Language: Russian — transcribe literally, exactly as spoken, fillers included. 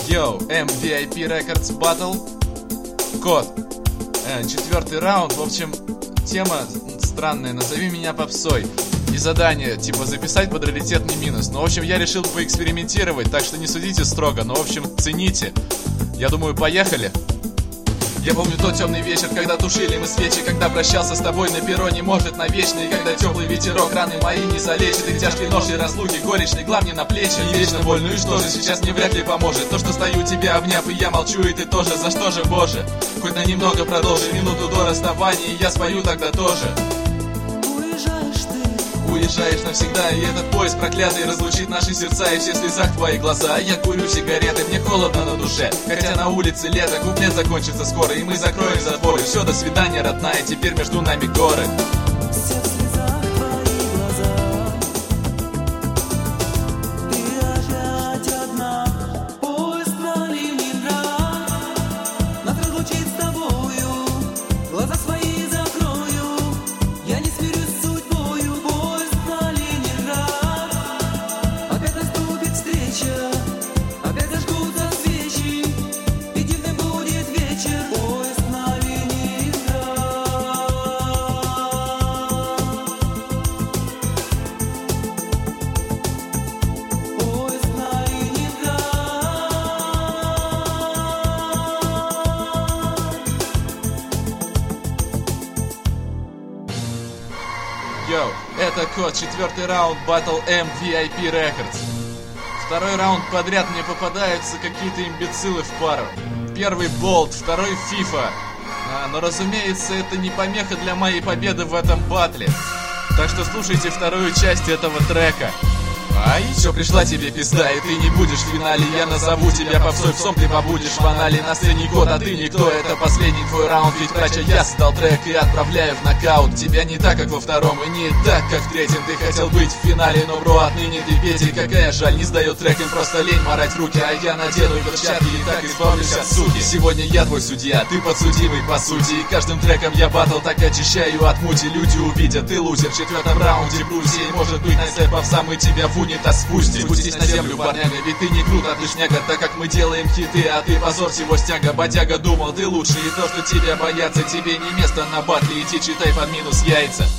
Йоу, эм ви ай пи Records Battle. Код. Э, четвертый раунд. В общем, тема странная. Назови меня попсой. И задание, типа, записать под раритетный минус. Ну, в общем, я решил поэкспериментировать, так что не судите строго. Но, в общем, цените. Я думаю, поехали. Я помню тот темный вечер, когда тушили мы свечи, когда прощался с тобой на перроне, может, навечно. И когда теплый ветерок раны мои не залечит, и тяжкие ноши разлуки горечь легла мне на плечи. И вечно боль, ну и что же, сейчас мне вряд ли поможет то, что стою тебя обняв, и я молчу, и ты тоже. За что же, Боже? Хоть на немного продолжи минуту до расставания, и я спою тогда тоже. Уезжаешь навсегда, и этот поезд проклятый разлучит наши сердца, и все в слезах твои глаза. Я курю сигареты, мне холодно на душе, хотя на улице лето, куплет закончится скоро, и мы закроем затворы. Все, до свидания, родная, теперь между нами горы. Йоу, это Код, четвертый раунд Battle эм ви ай пи Records. Второй раунд подряд мне попадаются какие-то имбецилы в пару. Первый Болт, второй FIFA. А, но разумеется, это не помеха для моей победы в этом батле. Так что слушайте вторую часть этого трека. Ай, все, пришла тебе пизда, и ты не будешь в финале. Я назову тебя попсой, в сом ты побудешь в анале. На сцене Код, а ты никто, это последний твой раунд. Ведь прача я создал трек и отправляю в нокаут. Тебя не так, как во втором, и не так, как в третьем. Ты хотел быть в финале, но, бро, отныне ты Петя. Какая жаль, не сдает трек, им просто лень марать руки. А я надену перчатки и так избавлюсь от суки. Сегодня я твой судья, ты подсудимый по сути. И каждым треком я батл так очищаю от мути. Люди увидят, ты лузер в четвертом раунде Брусья. И может быть, на попса мы тебя в унитаз спустим. Спустись на землю, парняга, ведь ты не крут, а ты шняга. Так как мы делаем хиты, а ты позор всего стяга. Бодяга думал, ты лучше, и то, что тебя боятся, тебе не место на батле. Иди читай под минус яйца.